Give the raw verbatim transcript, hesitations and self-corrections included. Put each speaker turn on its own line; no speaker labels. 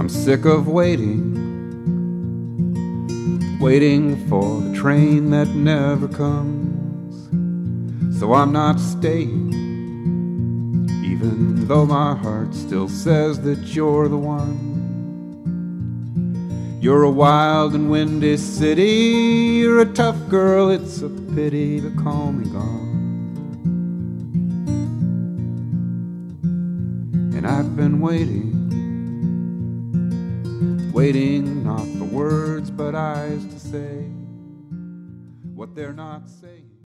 I'm sick of waiting, waiting for the train that never comes. So I'm not staying, even though my heart still says that you're the one. You're a wild and windy city, you're a tough girl, it's a pity to call me gone. And I've been waiting, waiting not for words but eyes to say what they're not saying.